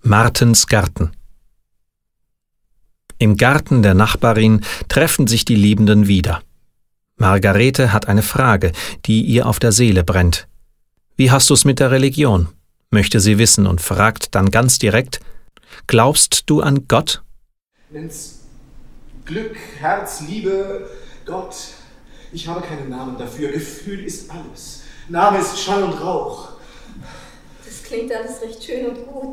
Martens Garten. Im Garten der Nachbarin treffen sich die Liebenden wieder. Margarete hat eine Frage, die ihr auf der Seele brennt. Wie hast du's mit der Religion? Möchte sie wissen und fragt dann ganz direkt: Glaubst du an Gott? Nenn's Glück, Herz, Liebe, Gott. Ich habe keinen Namen dafür. Gefühl ist alles. Name ist Schall und Rauch. Das klingt alles recht schön und gut.